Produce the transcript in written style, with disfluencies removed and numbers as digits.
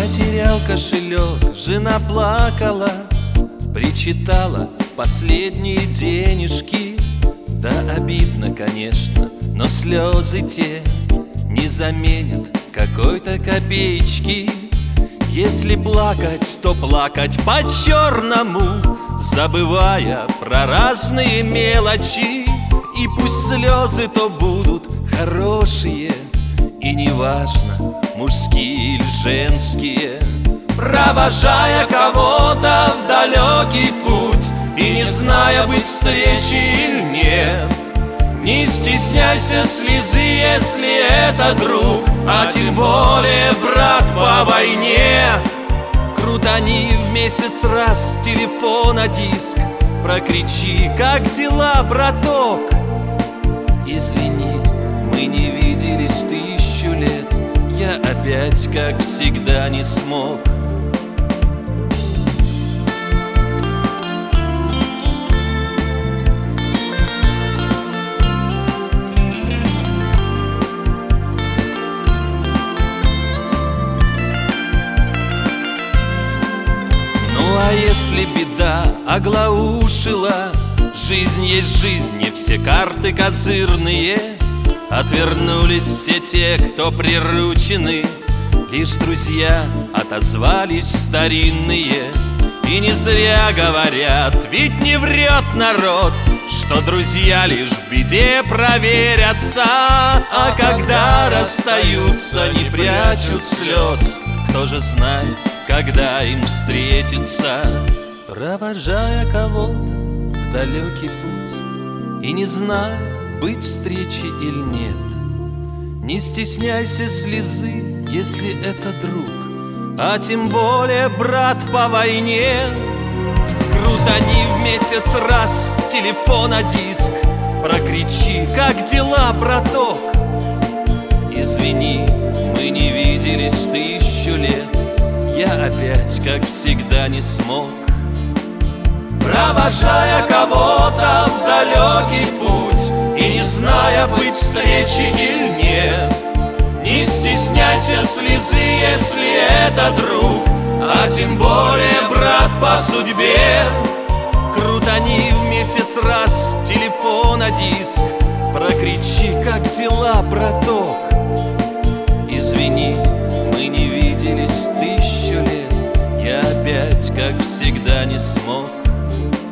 Потерял кошелек, жена плакала, причитала последние денежки. Да обидно, конечно, но слезы те не заменят какой-то копеечки. Если плакать, то плакать по-черному, забывая про разные мелочи. И пусть слезы то будут хорошие, и неважно, мужские или женские. Провожая кого-то в далекий путь и не зная, быть встречи или нет, не стесняйся слезы, если это друг, а тем более брат по войне. Крутани в месяц раз телефон на диск, прокричи: как дела, браток? Извини, мы не виделись 1000 лет, я опять, как всегда, не смог. А если беда оглаушила, жизнь есть жизнь, не все карты козырные. Отвернулись все те, кто приручены, лишь друзья отозвались старинные. И не зря говорят, ведь не врет народ, что друзья лишь в беде проверятся. А когда расстаются, не прячут слез, кто же знает, когда им встретиться. Провожая кого-то в далекий путь и не зная, быть встречи или нет, не стесняйся слезы, если это друг, а тем более брат по войне. Крутани в месяц раз телефон на диск, прокричи: как дела, браток? Извини, мы не виделись 1000 лет, я опять, как всегда, не смог. Провожая кого-то в далекий путь и не зная, быть встречи или нет, не стесняйся слезы, если это друг, а тем более брат по судьбе. Крутани в месяц раз телефон на диск, прокричи: как дела, браток? Извини, мы не виделись 1000 лет, я опять, как всегда, не смог.